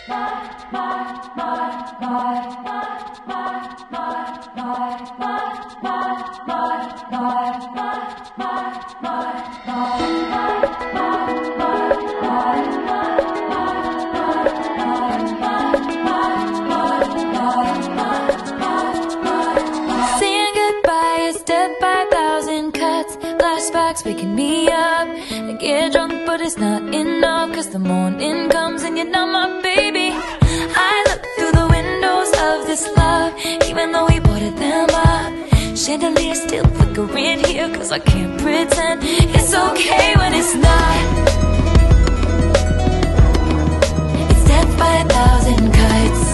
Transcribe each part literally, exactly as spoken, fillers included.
Flashbacks waking me up. I get drunk but it's not enough, cause the morning comes and you're not my baby. I look through the windows of this love, even though we boarded them up. Chandelier still flickering here, cause I can't pretend it's okay when it's not. It's death by a thousand cuts.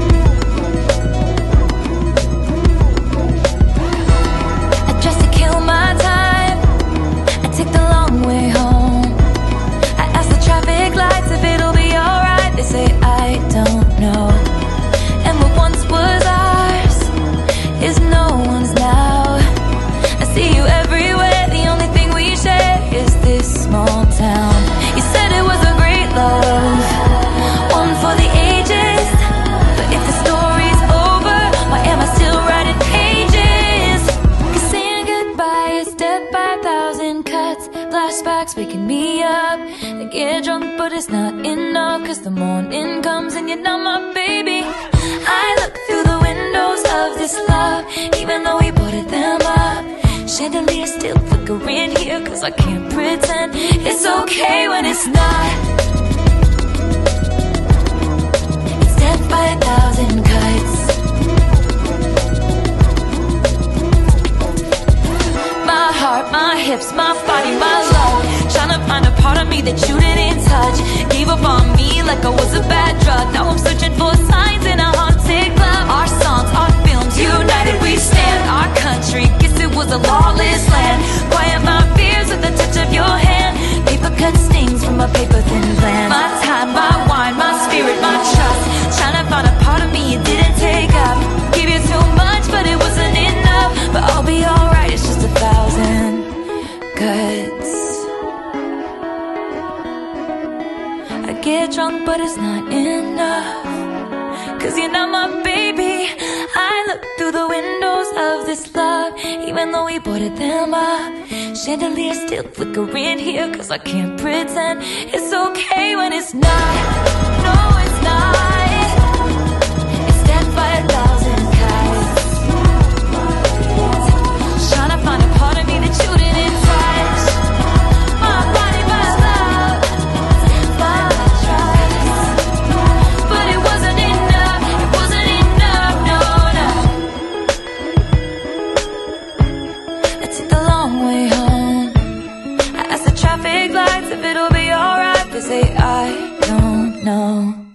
I dress to kill my time, take the long way home. I ask the traffic lights if it'll be alright. They say I don't know. And what once was ours is no one's now. I see you everywhere, the only thing we share is this small town. You said it was a great love, one for the ages. But if the story's over, why am I still writing pages? Cause saying goodbye is death by a thousand cuts. Flashbacks waking me up. I get drunk but it's not enough, cause the morning comes and you're not my baby. I look through the windows of this love, even though we boarded them up. Chandelier still flickering here, cause I can't pretend it's okay when it's not. It's death by a thousand cuts. My heart, my hips, my body, my love, tryna find a part of me that you didn't touch. Gave up on me like I was a bad drug. Now I'm searching for signs in a haunted club. Our songs, our films, united we stand. Our country, guess it was a lawless land. Quiet my fears with the touch of your hand. Paper cut stings from a paper thin plan. My time, my wine, my spirit, my trust, tryna find a part of me you didn't take up. Gave you too much but it wasn't enough. But I'll be alright, it's just a thousand cuts. I get drunk but it's not enough, cause you're not my baby. I look through the windows of this love, even though we boarded them up. Chandelier still flickering here, cause I can't pretend it's okay when it's not. No, it's not. It's death by a thousand cuts. Tryna find a part of me that you didn't touch. My body, my love, my trust. But it wasn't enough, it wasn't enough, no, no. I took the long way home. I asked the traffic lights if it'll be alright. They say I don't know.